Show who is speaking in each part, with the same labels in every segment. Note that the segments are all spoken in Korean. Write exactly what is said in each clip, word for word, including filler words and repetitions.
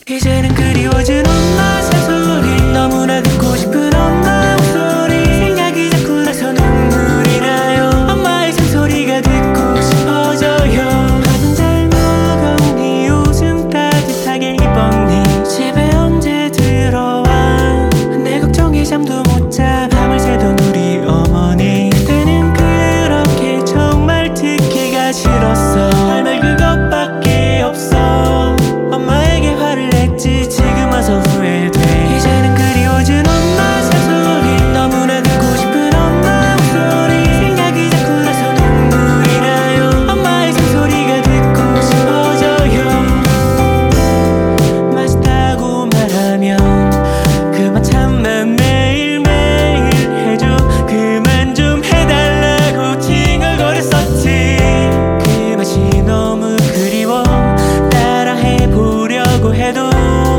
Speaker 1: 이제는 그리워진 엄마 새소리, 너무나 듣고 싶은 엄마 목소리. 생각이 자꾸 나서 눈물이 나요. 엄마의 잔소리가 듣고 싶어져요. 밥은 잘 먹었니? 웃음 따뜻하게 입었니? 집에 언제 들어와? 내 걱정에 잠도 못 자 밤을 새던 우리 어머니. 그때는 그렇게 정말 듣기가 싫었어. 할 말 그것밖에 없어. 엄마에게 화를 냈지 지금 와서 후회돼. 이제는 그리워진 엄마 새소리, 너무나 듣고 싶은 엄마 목소리. 생각이 자꾸 나서 눈물이 나요. 엄마의 잔소리가 듣고 싶어져요. 맛있다고 말하면 그만 참만 매일매일 해줘. 그만 좀 해달라고 징얼거렸었지. 그 맛이 너무 그리워 따라해보려고 해도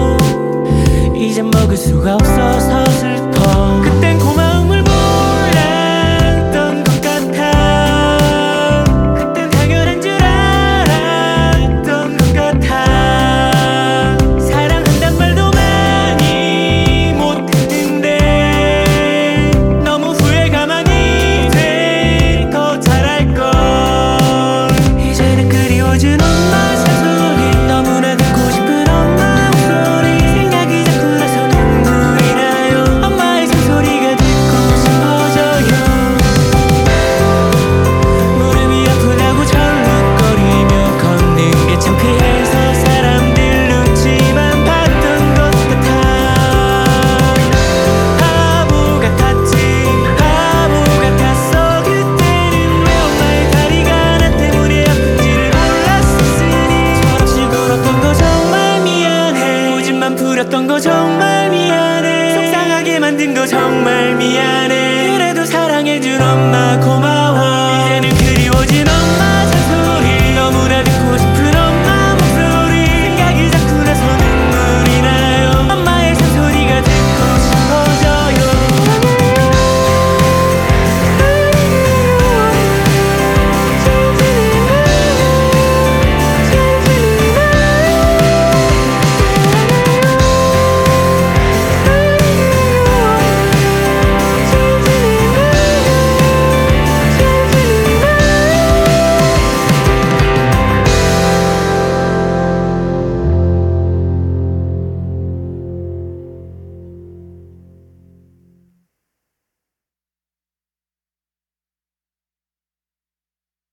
Speaker 1: 이젠 먹을 수가 없어서 슬퍼. 그땐 고마움을 몰랐던 것 같아. 그땐 당연한 줄 알았던 것 같아. 사랑한단 말도 많이 못했는데 너무 후회가 많이 돼. 더 잘할걸. 이제는 그리워진 엄마 새소리, 너무나 듣고 싶은 엄마 목소리. 생각이 자꾸 나서 눈물이 나요. 엄마의 잔소리가 듣고 싶어져요. 무릎이 아프다고 절룩거리며 걷는 게 창피해서 사람들 눈치만 봤던 것 같아. 바보 같았지, 바보 같았어. 그때는 왜 엄마의 다리가 나 때문에 아픈지를 몰랐었으니. 철없이 굴었던 거 정말 미안해. 고집만 부렸던 거 정말